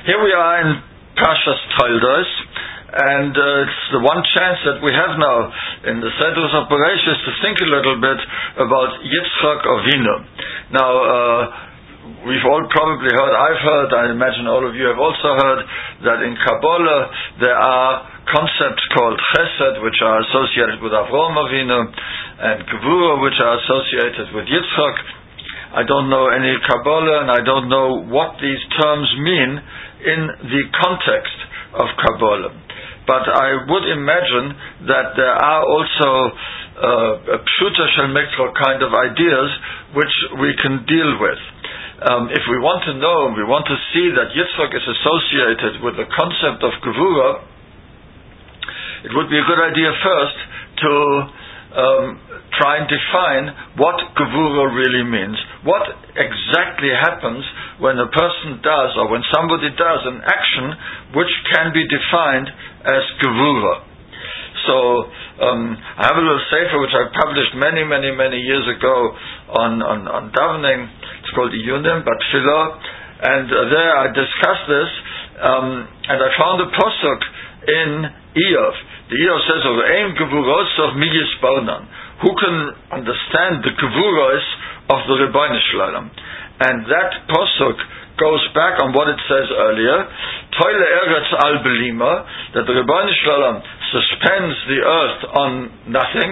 Here we are in Parshas Toldos, and it's the one chance that we have now in the Sedrus of Bereshis to think a little bit about Yitzchak Avinu. Now, we've all probably heard, I've heard, I imagine all of you have also heard, that in Kabbalah there are concepts called Chesed, which are associated with Avraham Avinu, and Gevurah, which are associated with Yitzchak. I don't know any Kabbalah, and I don't know what these terms mean in the context of Kabbalah. But I would imagine that there are also Pshuta Shel Mikra kind of ideas which we can deal with. If we want to know, we want to see that Yitzchak is associated with the concept of Gevurah, it would be a good idea first to try and define what Gevurah really means. What exactly happens when a person does, or when somebody does an action which can be defined as Gevurah. So, I have a little sefer which I published many years ago on davening. It's called Iyunim Batfilah, and there I discussed this, and I found a posuk in Iyov. The Iyov says, of Eim Gevurosov mi Yisbonan. Who can understand the Gevurahs of the Rebbeinu Shalom? And that posuk goes back on what it says earlier, Toile Eretz al Belima, that the Rebbeinu Shalom suspends the earth on nothing,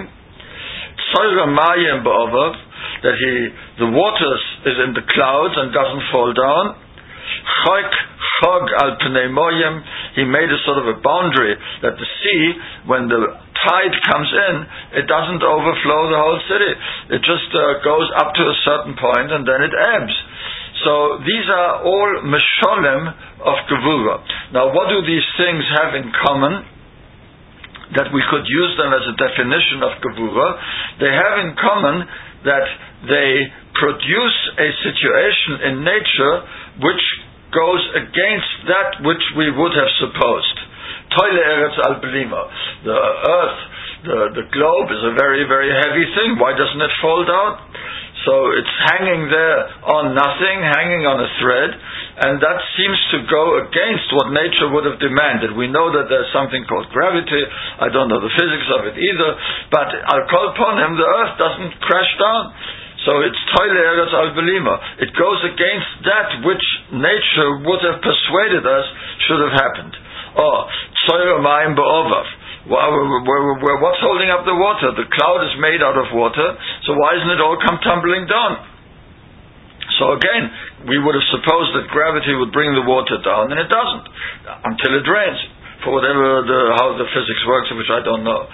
Tzoira Mayim Ba'ovav, that the water is in the clouds and doesn't fall down, Chok Chog al Pnei Moyim, he made a sort of a boundary that the sea, when the tide comes in, it doesn't overflow the whole city. It just goes up to a certain point and then it ebbs. So these are all Mesholem of Gevurah. Now, what do these things have in common that we could use them as a definition of Gevurah? They have in common that they produce a situation in nature which goes against that which we would have supposed. Toile Eretz al Belima. The earth, the globe is a very heavy thing. Why doesn't it fall down? So it's hanging there on nothing, hanging on a thread, and that seems to go against what nature would have demanded. We know that there's something called gravity. I don't know the physics of it either, but I'll call upon him, the earth doesn't crash down. So it's Toile Eretz al Belima. It goes against that which nature would have persuaded us should have happened. Tzoira Mayim Ba'ovav. What's holding up the water? The cloud is made out of water, so why doesn't it all come tumbling down? So again, we would have supposed that gravity would bring the water down, and it doesn't, until it rains. For whatever how the physics works, which I don't know.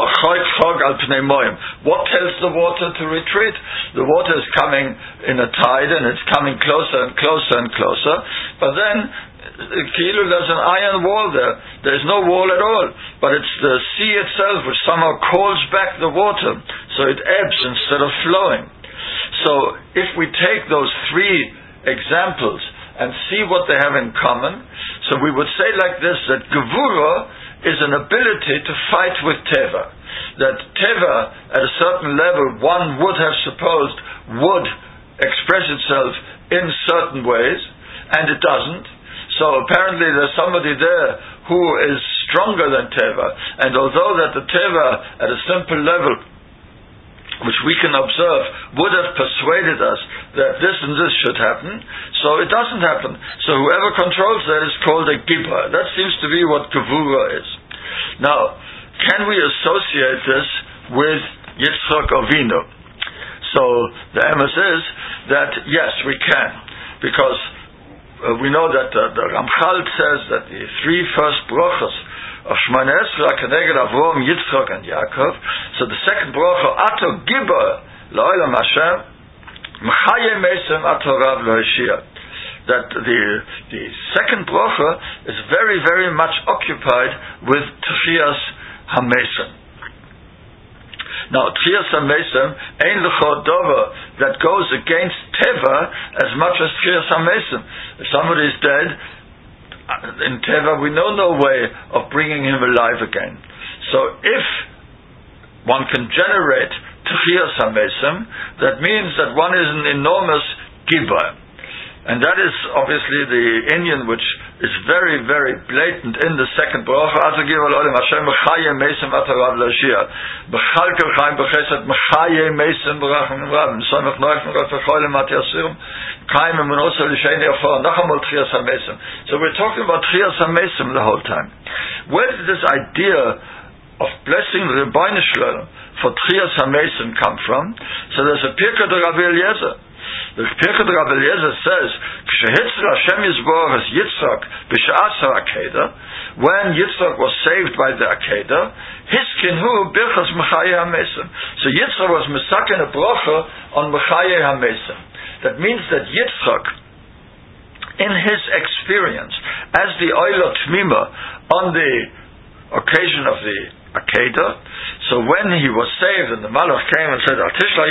What tells the water to retreat? The water is coming in a tide, and it's coming closer and closer and closer, but then there's an iron wall there. There's no wall at all, but it's the sea itself which somehow calls back the water, so it ebbs instead of flowing. So if we take those three examples and see what they have in common, so we would say like this, that Gevurah is an ability to fight with Teva. That Teva, at a certain level, one would have supposed would express itself in certain ways, and it doesn't. So apparently there's somebody there who is stronger than Teva, and although that the Teva, at a simple level, which we can observe, would have persuaded us that this and this should happen, so it doesn't happen. So whoever controls that is called a Gibor. That seems to be what Gevurah is. Now, can we associate this with Yitzchak Avinu? So the emes is that yes, we can, because we know that the Ramchal says that the three first brachos of Shmoneh Esrei Keneged Avraham, Yitzchak, and Yaakov. So the second bracha, Ato Gibor La'olam Hashem, Mechayeh Mesim Ato Rav Lo'Hishia. That the second bracha is very much occupied with Tchiyas HaMesim. Now, Tchiyas HaMesim Ein L'cho Dover that goes against Teva as much as Tchiyas HaMesim. If somebody is dead, in Teva we know no way of bringing him alive again. So if one can generate Tchiyas HaMesim, that means that one is an enormous Gibor. And that is obviously the Indian which is very, very blatant in the second bracha. Hashem mechaye mesim atarav lashia. Bechalkel chaim bechesed mechaye mesim berachim rabim. Somech noif merot v'cholim at yasirim. Chaim emunosa l'sheini afar. Nachamol tchias hamesim. So we're talking about tchias hamesim the whole time. Where did this idea of blessing the Rebbeinu Shalom for tchias hamesim come from? So there's a Pirkei de Rabbi Eliezer. The Pirkei de Rabbi Eliezer says, "K'shehitzer Hashem Yisborach es Yitzchak b'sha'as ha'akedah." When Yitzchak was saved by the Akedah, hiskin hu birchas mechaye hamesim. So Yitzchak was mesaken a bracha on mechaye hamesim. That means that Yitzchak, in his experience as the Oila Tmima on the occasion of the Akedah, so when he was saved and the Malach came and said,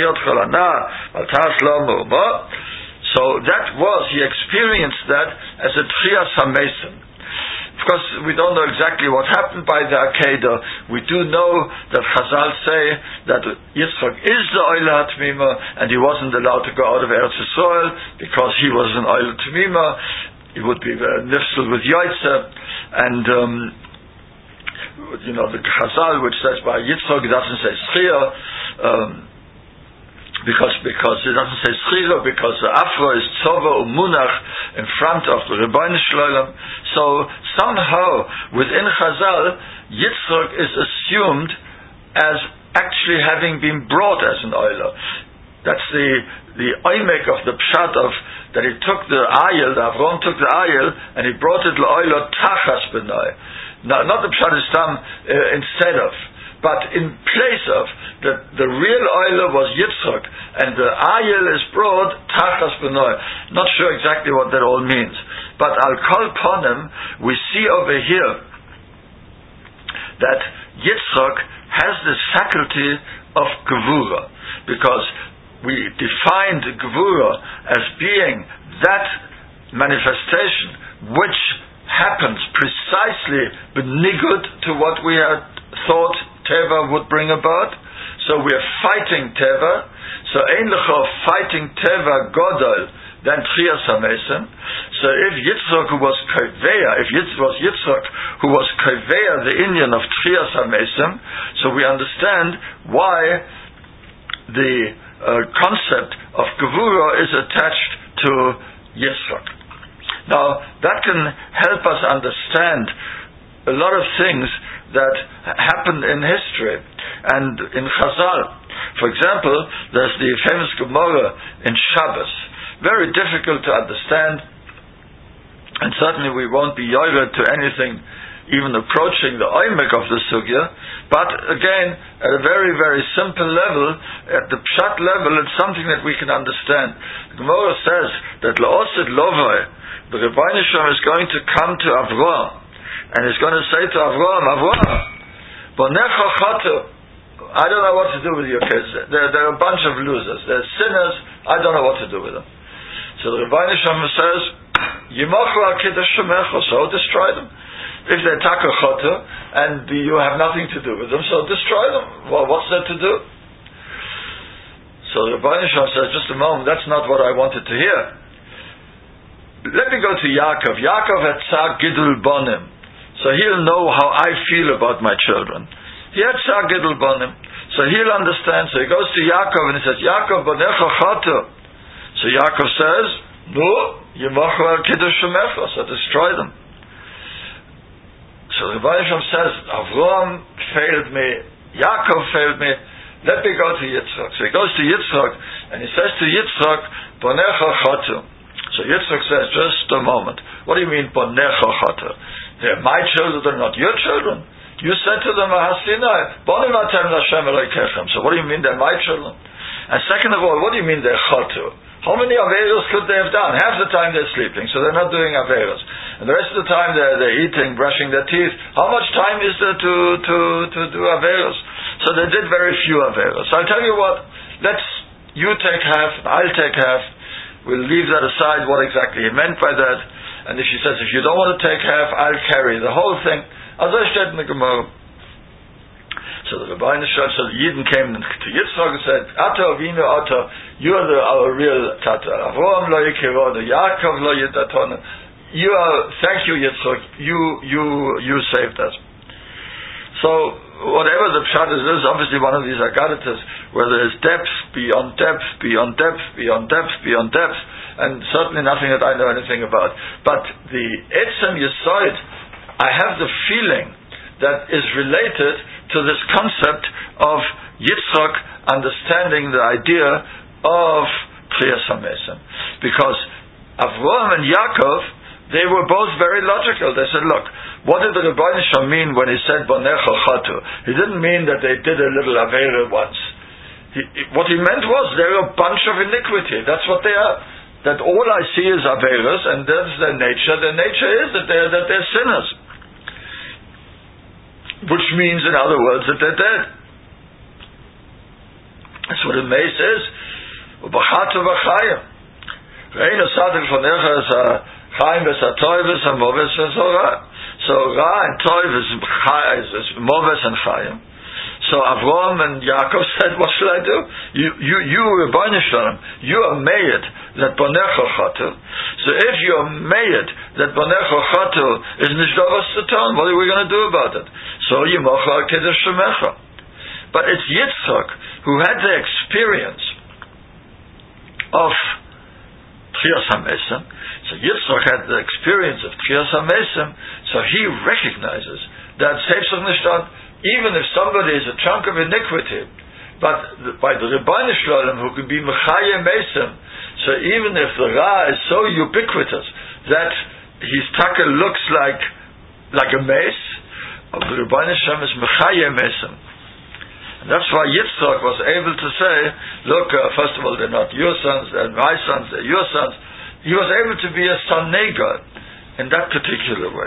so that was, he experienced that as a Tchias HaMesim. Of course, we don't know exactly what happened by the Akedah. We do know that Chazal say that Yitzchak is the Oila Tmima and he wasn't allowed to go out of Eretz Yisrael because he was an Oila Tmima. He would be nifsel with Yaitse, and the Chazal which says by Yitzchak, it doesn't say Schia, because it doesn't say Schia, because the Afra is Tzova Umunach in front of the Rebbeinu Shalom. So somehow within Chazal, Yitzchak is assumed as actually having been brought as an Oila. That's the oimek of the pshat of that he took the ayil, the Avram took the ayil, and he brought it l'oila tachas b'nai. Not the pshat is tam instead of, but in place of. The real oila was Yitzchak, and the ayil is brought tachas b'nai. Not sure exactly what that all means, but al kol ponim we see over here that Yitzchak has this faculty of gevura, because we defined Gevura as being that manifestation which happens precisely benigud to what we had thought Teva would bring about. So we are fighting Teva. So ein lecha fighting Teva Godol than Tchias HaMesim. So if Yitzchak who was Koveya, if it was Yitzchak who was Koveya, the Indian of Tchias HaMesim, so we understand why the concept of Gevura is attached to Yitzchak. Now, that can help us understand a lot of things that happened in history and in Chazal. For example, there's the famous Gemara in Shabbos. Very difficult to understand, and certainly we won't be yored to anything even approaching the oimek of the sugya, but again, at a very, very simple level, at the pshat level, it's something that we can understand. The Gemara says that La'osid Lovai, the Rebbeinu Shalom is going to come to Avraham, and he's going to say to Avraham, Bonecha Chatu, I don't know what to do with your kids. They're a bunch of losers. They're sinners. I don't know what to do with them. So the Rebbeinu Shalom says, Yimachu al Kiddush Shemecha, so destroy them. If they're takachota and you have nothing to do with them, so destroy them. Well, what's there to do? So the Rebbeinu Shalom says, just a moment, that's not what I wanted to hear. Let me go to Yaakov. Yaakov had Tzar Gidul Bonim. So he'll know how I feel about my children. He had Tzar Gidul Bonim. So he'll understand. So he goes to Yaakov and he says, Yaakov Bonecha Chatu. So Yaakov says, no, Yimachu al Kiddush Shemecha, so destroy them. So the Rebbeinu Shalom says, Avram failed me, Yaakov failed me, let me go to Yitzchak. So he goes to Yitzchak, and he says to Yitzchak, Bonecha Chatu. So Yitzchak says, just a moment, what do you mean, Bonecha Chatu? They're my children, they're not your children. You said to them, Hasinai, Bonim Atem Lashem Elokeichem. So what do you mean, they're my children? And second of all, what do you mean, they're Chatu? How many Averos could they have done? Half the time they're sleeping, so they're not doing Averos. And the rest of the time they're eating, brushing their teeth. How much time is there to do Averos? So they did very few Averos. So I'll tell you what, you take half, I'll take half. We'll leave that aside, what exactly he meant by that. And if he says, if you don't want to take half, I'll carry the whole thing. As I said in the Gemara. So So the Rebbeinu Shalom, so the Yidden came to Yitzchak and said, Ata Avinu Ata, you are our real Tata. Avraham lo yikironu, Yaakov lo yidatonu. You are, thank you Yitzchak, you saved us. So, whatever the pshat is obviously one of these agaritas, where there is depth, beyond depth, beyond depth, beyond depth, beyond depth, and certainly nothing that I know anything about. But the Etzem Yesod, I have the feeling that is related to this concept of Yitzchak understanding the idea of Tchias HaMesim. Because Avraham and Yaakov, they were both very logical. They said, look, what did the Rebbeinu Shalom mean when he said Bonecha Chatu? He didn't mean that they did a little Aveira once. What he meant was they're a bunch of iniquity. That's what they are. That all I see is Aveiras, and that's their nature. Their nature is that they're sinners. Which means, in other words, that they're dead. That's what a mace is. Ubachatu v'chayim. Reinu sadik v'necha is a chayim v'satoivis a moves v'zora. So Ra and Toiv is moves and chayim. So Avraham and Yaakov said, what shall I do? You Rebbeinu Shalom, you are made that Bonecha Chatu. So if you are made that Bonecha Chatu is Nishdavas Satan, what are we going to do about it? So Yemocha Kedesh Shemecha. But it's Yitzchak who had the experience of Tchias HaMesim. So Yitzchak had the experience of Tchias HaMesim, so he recognizes that Seifsach Nishtad, even if somebody is a chunk of iniquity, but by the Rebbeinu Shalom who can be Mechayeh Mesim, so even if the Ra is so ubiquitous that his taka looks like a mace, the Rebbeinu Shalom is Mechayeh Mesim. And that's why Yitzchak was able to say, look, first of all, they're not your sons, they're my sons, they're your sons. He was able to be a son Negar in that particular way.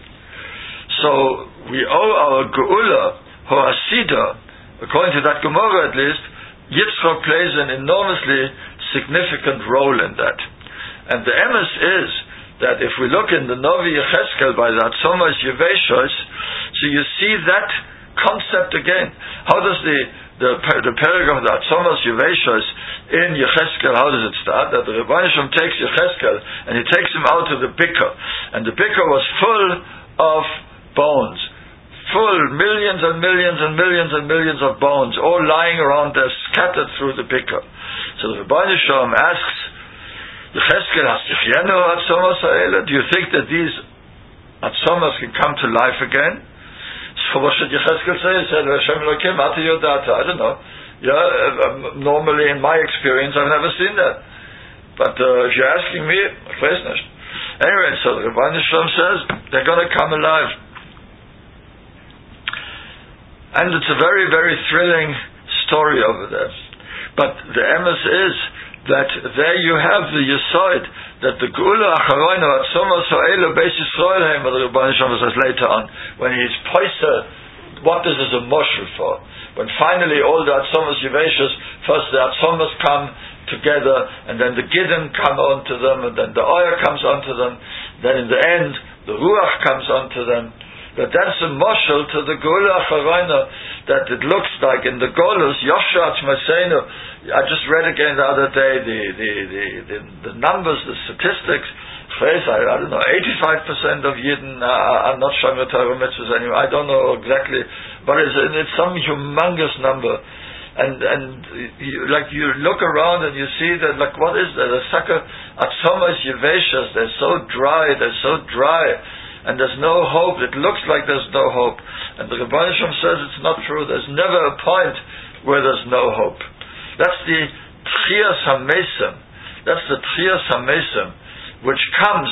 So we owe our Geula, Hoasida, according to that Gemara at least, Yitzchak plays an enormously significant role in that. And the emes is that if we look in the Novi Yecheskel by the Atzomas Yeveshos, so you see that concept again. How does the paragraph of the Atzomas Yeveshos in Yecheskel, how does it start? That the Rebbeinu Shalom takes Yecheskel and he takes him out to the Bikur. And the Bikur was full of bones, full millions and millions and millions and millions of bones, all lying around there, scattered through the Bikur. So the Rebbeinu Shalom asks Yecheskel, do you think that these Atzomas can come to life again? So what should Yecheskel say? He said, Hashem Elokim, Ati Yodata. I don't know. Normally in my experience I've never seen that. But if you're asking me, anyway, so the Rebbeinu Shalom says they're going to come alive. And it's a very, very thrilling story over there. But the emes is that there you have the Yesod, that the Geula Acharoinu Atzomos Ha'elu Beis Yisrael Heim, the Rebbeinu Shalom says later on, when he's poiser, what this is a moshel for. When finally all the Atzomos Yeveshos, first the Atzomos come together, and then the Gidden come onto them, and then the Oyer comes onto them, then in the end, the Ruach comes onto them. That's a moshel to the Geula Acharoinu, that it looks like in the Golus, Yoshat Maseinu. I just read again the other day the numbers, the statistics. I don't know, 85% of Yidden are not Shomer Torah mitzvahs anymore. I don't know exactly, but it's some humongous number. And you look around and you see that, like, what is that? The sucker Atzomas Yeveshas, they're so dry, and there's no hope. It looks like there's no hope. And the Rebbeinu Shalom says it's not true. There's never a point where there's no hope. That's the Tchias HaMesim. That's the Tchias HaMesim, which comes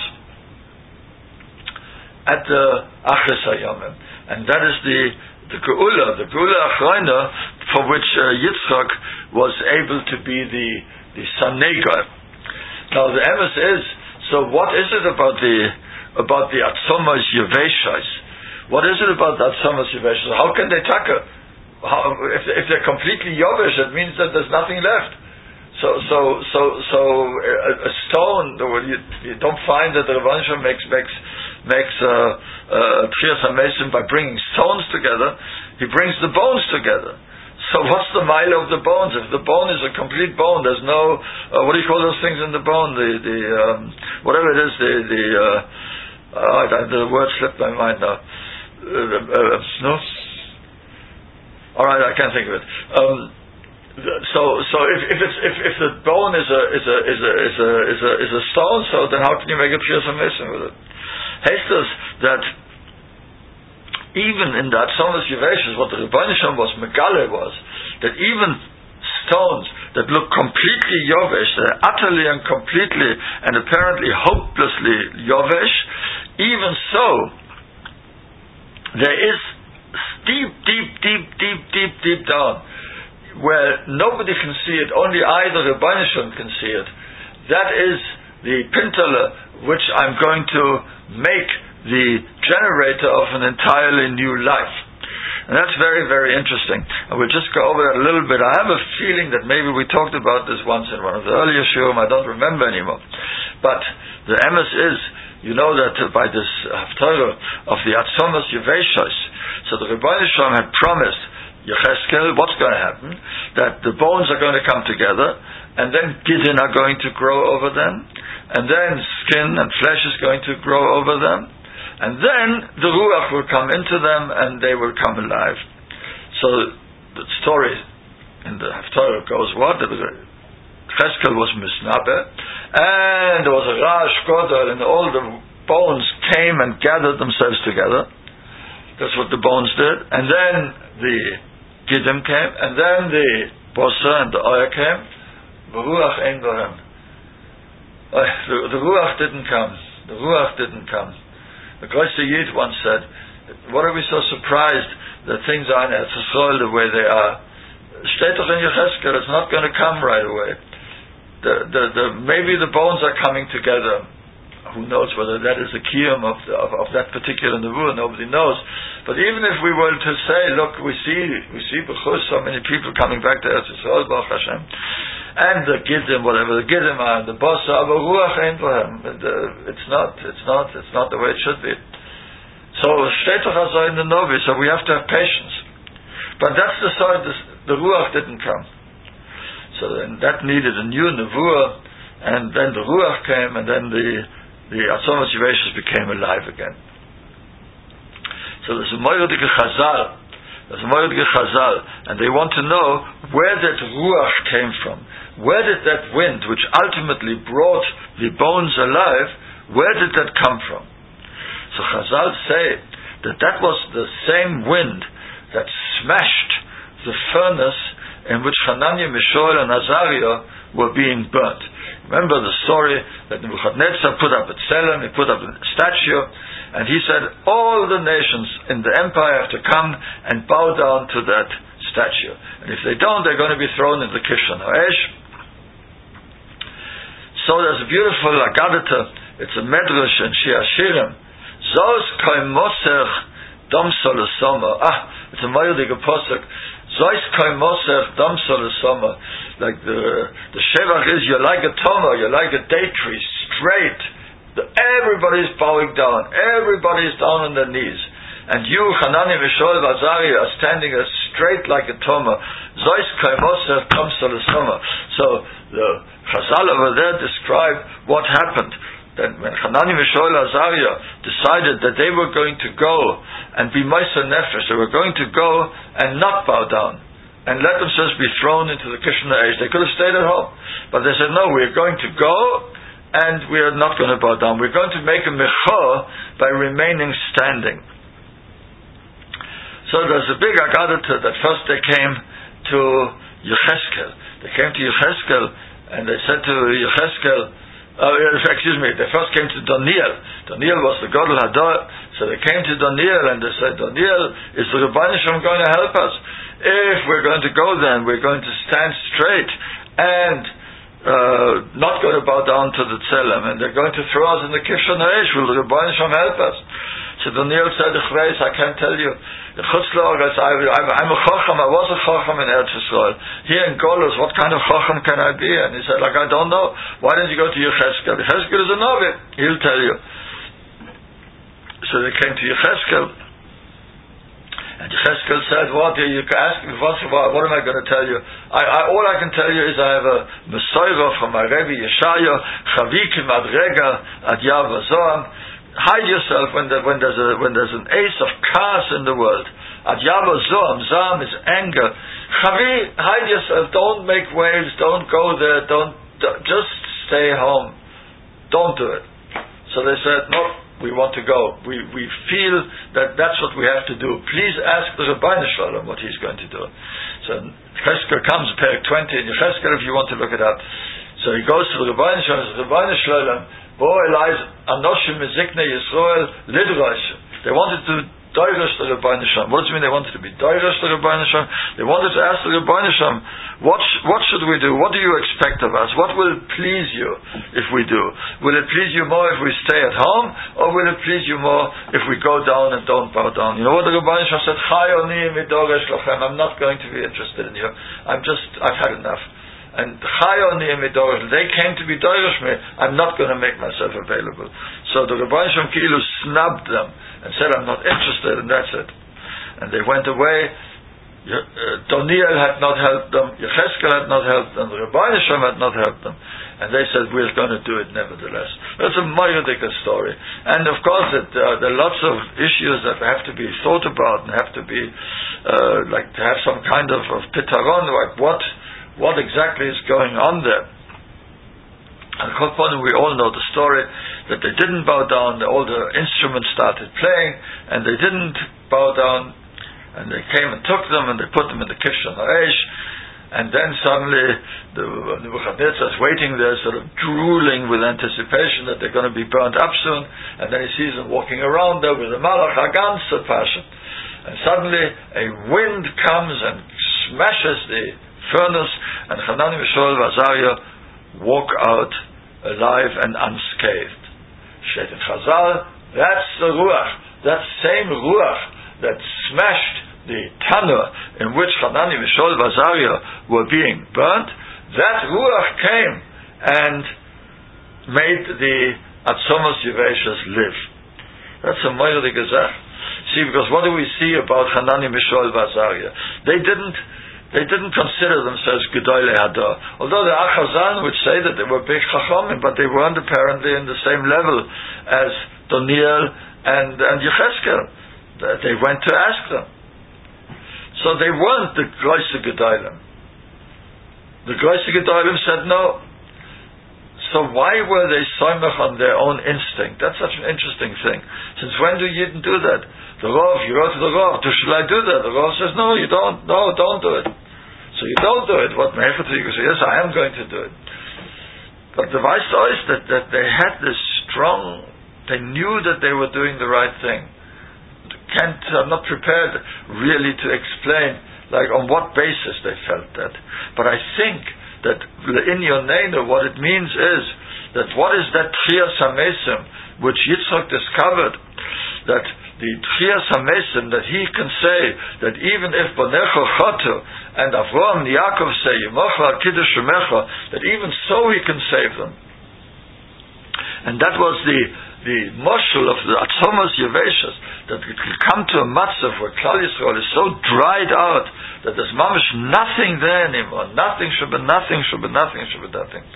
at the Achris HaYomim. And that is the Geula Achroina, for which Yitzchak was able to be the Son Negar. Now the emes is, so what is it about the Atzomas Yeveshos? What is it about the Atzomas Yeveshos? How can they tackle? If they're completely Yovesh, it means that there's nothing left. So a stone, you don't find that the Rebbeinu Shalom makes Tchias HaMesim by bringing stones together. he brings the bones together. So what's the mile of the bones? If the bone is a complete bone, there's no what do you call those things in the bone? Whatever it is, the word slipped my mind now. No. All right, I can't think of it. So if the bone is a stone, so then how can you make a pure submission with it? Hestes that even in the Atzomas Yeveshus, what the Rebbeinu Shalom was Megale was that even stones that look completely Yovesh, they're utterly and completely and apparently hopelessly Yovesh, even so, there is deep down, where nobody can see it, only I, the Rebbeinu Shalom, can see it. That is the pintele which I'm going to make the generator of an entirely new life. And that's very, very interesting. And we'll just go over that a little bit. I have a feeling that maybe we talked about this once in one of the earlier shiurim. I don't remember anymore. But the emes is, you know that by this haftarah of the Atzomas Yeveshos, so the Rebbeinu Shalom had promised Yecheskel, what's going to happen? That the bones are going to come together, and then gidin are going to grow over them, and then skin and flesh is going to grow over them, and then the Ruach will come into them, and they will come alive. So the story in the Haftarah goes what? That Yecheskel was misnabe, and there was a Rash Godel, and all the bones came and gathered themselves together. That's what the bones did. And then the Gidim came, and then the Bosa and the Oya came. The Ruach ein bohem. The Ruach didn't come. The Ruach didn't come. The Große Yid once said, what are we so surprised that things are in Eretz Yisrael the way they are? Steht doch in Yecheskel, it's not going to come right away. Maybe the bones are coming together. Who knows whether that is the kiyum of that particular nevuah? Nobody knows. But even if we were to say, look, we see b'chus so many people coming back to Eretz Yisrael, Baruch Hashem, and the Gidim, whatever the Gidim are, and the Bosa, aber Ruach ein bohem. It's not the way it should be. So steht doch also in the Novi, so we have to have patience. But that's the side the Ruach didn't come. So then that needed a new nevuah, and then the Ruach came, and then the Atzomas Yeveshus became alive again. So there's a Moedik Chazal, and they want to know where that Ruach came from. Where did that wind, which ultimately brought the bones alive, where did that come from? So Chazal say that was the same wind that smashed the furnace in which Hananiah, Mishael, and Azariah were being burnt. Remember the story that Nebuchadnezzar put up a tzelem, he put up a statue, and he said all the nations in the empire have to come and bow down to that statue. And if they don't, they're going to be thrown in the Kishon Ha'esh. So there's a beautiful Agadata, it's a medrash in Shir Hashirim. Zos koim moser dom solosoma. It's a moedik pasuk. Zos koim moser dom solosoma. Like the shevach is, you're like a toma, you're like a date tree, straight. Everybody's bowing down. Everybody's down on their knees. And you, Hanani, Mishael, Azariah, are standing as straight like a toma. Zos koim moser dom solosoma. So the Chazal over there describe what happened. That when Hanani, Mishael, Azariah decided that they were going to go and be Meiser Nefesh, they were going to go and not bow down and let themselves be thrown into the Kishon Ha'esh. They could have stayed at home, but they said, no, we're going to go and we are not going to bow down. We're going to make a mechor by remaining standing. So there's a big Agadata that first they came to Yecheskel. They came to Yecheskel and they said to Yecheskel, they first came to Daniel. Daniel was the Gadol Hador, so they came to Daniel and they said, Daniel, is the Rebbeinu Shalom going to help us? If we're going to go then, we're going to stand straight and not going to bow down to the Tzelem, and they're going to throw us in the Kishon Ha'esh. Will the Rebbeinu Shalom help us? So Daniel said, I can't tell you. I'm a chacham, I was a chacham in Eretz Yisrael. Here in Golus, what kind of chacham can I be? And he said, I don't know. Why didn't you go to Yecheskel? Yecheskel is a Novi. He'll tell you. So they came to Yecheskel, And Yecheskel said, what? You can ask me, what am I going to tell you? All I can tell you is I have a Mesorah from my Rebbe Yeshaya, Chaviki Madrega Ad Yav Zoam. Hide yourself when there's an ace of chaos in the world. Ad Yav Zoam, Zoam is anger. Chavi, hide yourself, don't make waves, don't go there, just stay home. Don't do it. So they said, no, we want to go. We feel that's what we have to do. Please ask the Rebbeinu Shalom what he's going to do. So Yecheskel comes, Perek 20 in Yecheskel, if you want to look it up. So he goes to the Rebbeinu Shalom, Rebbeinu Shalom, Bo Elias Anoshim Mezikne Yisrael Lidrash. They wanted to Doirish the Rebbeinu Shalom. What does it mean they wanted to be Doirish the Rebbeinu Shalom? They wanted to ask the Rebbeinu Shalom, what should we do? What do you expect of us? What will please you if we do? Will it please you more if we stay at home, or will it please you more if we go down and don't bow down? You know what the Rebbeinu Shalom said? I'm not going to be interested in you. I've had enough. And they came to be Doirish me. I'm not going to make myself available. So the Rebbeinu Shalom Kilu snubbed them and said, I'm not interested, and that's it. And they went away. Doniel had not helped them, Yecheskel had not helped them, the Rebbeinu Shalom had not helped them, and they said, we're going to do it nevertheless. That's a Moyedica story. And of course, there are lots of issues that have to be thought about and have to be, like to have some kind of pitaron, like what exactly is going on there. And we all know the story that they didn't bow down, all the instruments started playing, and they didn't bow down, and they came and took them, and they put them in the Kishon HaEsh, and then suddenly the Nebuchadnezzar is waiting there, sort of drooling with anticipation that they're going to be burnt up soon, and then he sees them walking around there with the Malach Hagan Passion, and suddenly a wind comes and smashes the furnace, and Hanani, Mishael, Azariah walk out alive and unscathed. Shet in Chazal, that's the Ruach, that same Ruach that smashed the Tanur in which Hanani, Mishael, Azariah were being burnt. That Ruach came and made the Atzomos Yeveshas live. That's a Moyed Gezach. See, because what do we see about Hanani, Mishael, Azariah? They didn't consider themselves Gedolei Hador. Although the Achazan would say that they were big Chachamim, but they weren't apparently in the same level as Doniel and Yecheskel. They went to ask them. So they weren't the Groise Gedolim. The Groise Gedolim said no. So why were they soymach on their own instinct? That's such an interesting thing. Since when do Yidden do that? The Rav, you go to the Rav, should I do that? The Rav says, no, you don't. No, don't do it. So you don't do it. What Me'efet you say, yes, I am going to do it. But the Vice is that they had this strong, they knew that they were doing the right thing. I'm not prepared really to explain, like on what basis they felt that. But I think that in Yonenu, what it means is that what is that Tchias HaMesim which Yitzchak discovered, that the Tchias HaMesim, that he can say that even if Bonecho Chotu and Avraham and Yaakov say Yemocha Kiddush Shemecha, that even so he can save them. And that was the moshul of the Atzomos Yeveshas, that it could come to a matzav where Klal Yisrael is so dried out that there's mamish nothing there anymore. Nothing should be nothing, should be nothing, should be nothing.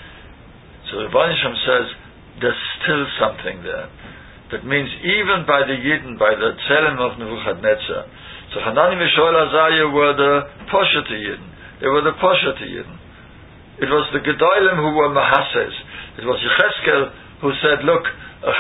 So the Rebbeinu Shalom says there's still something there. That means even by the Yidden, by the Tzelem of Nebuchadnezzar. So Hanani, Mishael, Azariah were the Poshet Yidden. They were the Poshet Yidden. It was the Gedolim who were Mahases. It was Yecheskel who said, look, I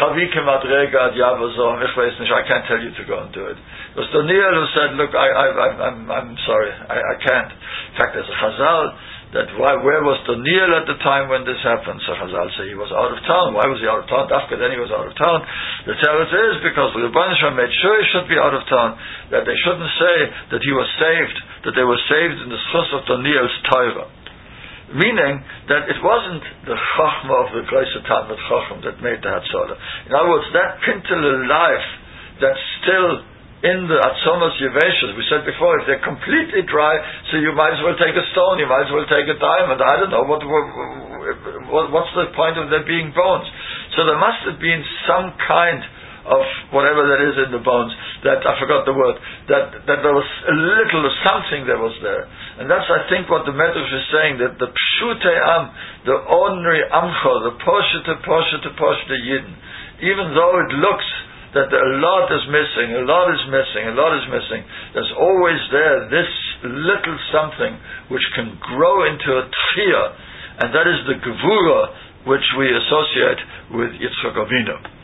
can't tell you to go and do it. It was Doniel who said, look, I'm sorry, I can't. In fact, there's a Chazal that where was Doniel at the time when this happened? So Chazal say he was out of town. Why was he out of town? After then he was out of town. The Teretz is because the Rebbeinu Shalom made sure he should be out of town, that they shouldn't say that he was saved, that they were saved in the schus of Doniel's Torah. Meaning that it wasn't the Chachma of the Groise Talmud Chacham that made the Hatzalah. In other words, that Pintel life that's still in the Atzomos Yeveshas, we said before, if they're completely dry, so you might as well take a stone, you might as well take a diamond. I don't know, what's the point of there being bones? So there must have been some kind of whatever that is in the bones, that, I forgot the word, that there was a little of something that was there. And that's, I think, what the Medrash is saying, that the Pshutei Am, the ordinary Amcha, the Poshete Yidden, even though it looks that a lot is missing, there's always there this little something which can grow into a Tchiyah, and that is the Gevura which we associate with Yitzchak Avinu.